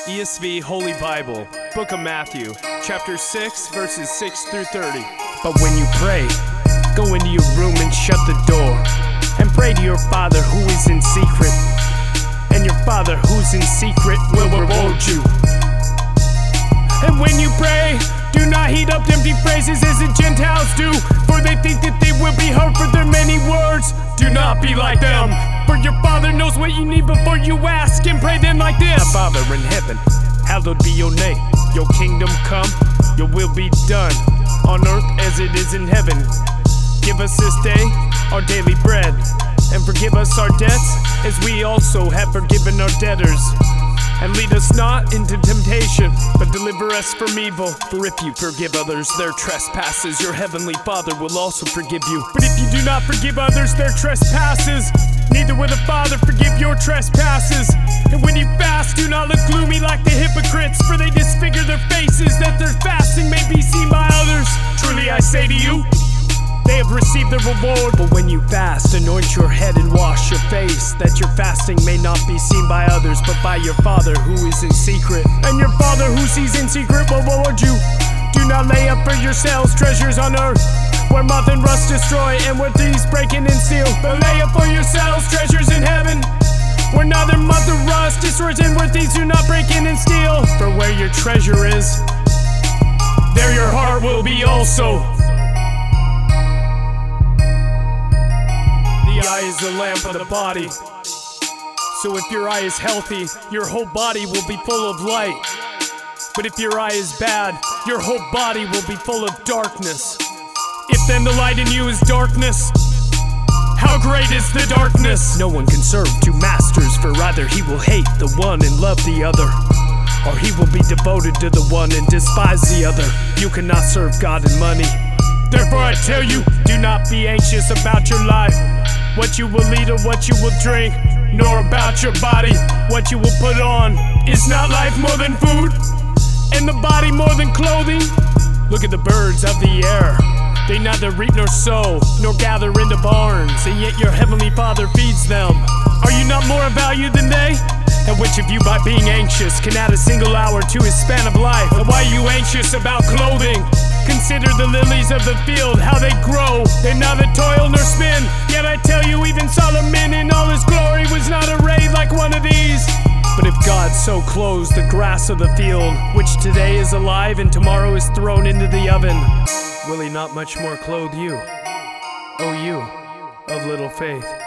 ESV Holy Bible, Book of Matthew, chapter 6, verses 6 through 30. But when you pray, go into your room and shut the door, and pray to your Father who is in secret, and your Father who's in secret will reward you. And when you pray, do not heap up empty phrases as the Gentiles do, for they think that they will be heard for their many words. Do not be like them, for your Father knows what you need before you ask, and pray then like this. Our Father in heaven, hallowed be your name. Your kingdom come, your will be done, on earth as it is in heaven. Give us this day our daily bread, and forgive us our debts as we also have forgiven our debtors. And lead us not into temptation, but deliver us from evil. For if you forgive others their trespasses, your heavenly Father will also forgive you. But if you do not forgive others their trespasses, neither will the Father forgive your trespasses. And when you fast, do not look gloomy like the hypocrites, for they disfigure their faces, that their fasting may be seen by others. Truly I say to you, they have received their reward. But when you fast, anoint your head and wash your face, that your fasting may not be seen by others, but by your Father who is in secret. And your Father who sees in secret will reward you. Do not lay up for yourselves treasures on earth, where moth and rust destroy, and where thieves break in and steal. But lay up for yourselves treasures in heaven, where neither moth nor rust destroys, and where thieves do not break in and steal. For where your treasure is, there your heart will be also. The eye is the lamp of the body. So if your eye is healthy, your whole body will be full of light. But if your eye is bad, your whole body will be full of darkness. If then the light in you is darkness, how great is the darkness? No one can serve two masters, for either he will hate the one and love the other, or he will be devoted to the one and despise the other. You cannot serve God and money. Therefore I tell you, do not be anxious about your life, what you will eat or what you will drink, nor about your body, what you will put on. Is not life more than food, and the body more than clothing? Look at the birds of the air. They neither reap nor sow, nor gather into barns, and yet your heavenly Father feeds them. Are you not more of value than they? And which of you by being anxious can add a single hour to his span of life? And why are you anxious about clothing? Consider the lilies of the field, how they grow. They neither toil nor spin. Yet I tell you, even Solomon in all his glory was not arrayed like one of these. But if God so clothes the grass of the field, which today is alive and tomorrow is thrown into the oven, will he not much more clothe you, O you of little faith?